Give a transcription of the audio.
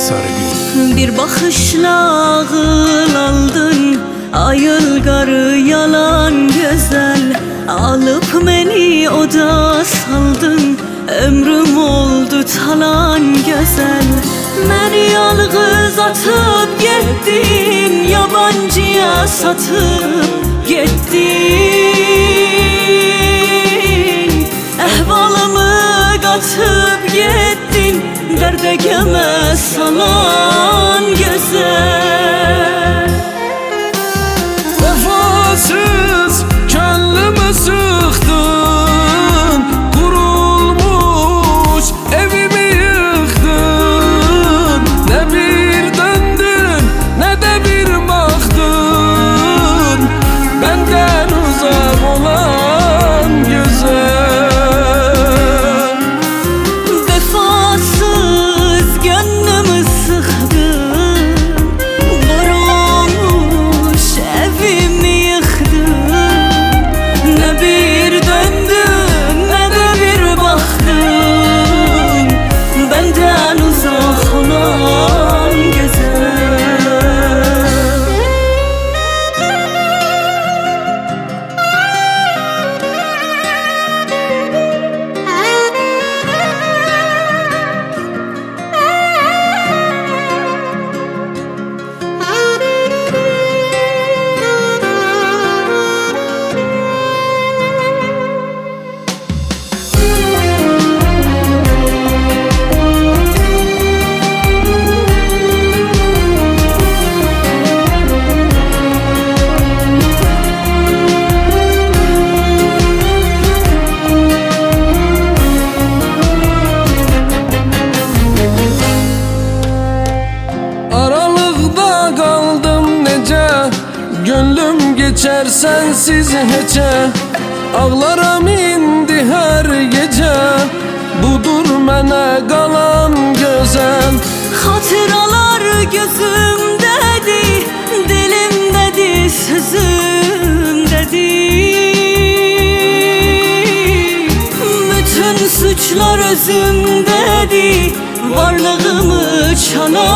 Sarıgül. Bir bakışla ağıl aldın, ayıl qarı yalan güzel. Alıp beni oda saldın, ömrüm oldu talan güzel. Məni yalğız atıp getdin, yabancıya satıp getdin. Əhvalımı qatıp getdin, dərdə gəmə salan gözəl. Vefasız könlümü sıktın, kurulmuş evimi yıktın. Ne bir döndün ne de bir baktın, benden uzak olan güzel. Vefasız gönlümü sıktın, kurulmuş evimi yıktın. Ne bir döndün ne de bir baktın, benden uzak olan güzel. Aralıkta kaldım nece, gönlüm geçer sensiz heçe. Ağlarım indi her gece, budur mənə qalan gözəl. Hatıralar gözümdedir, dilimdedir, sözümdedir. Bütün suçlar özümdedir, varlığımı çalan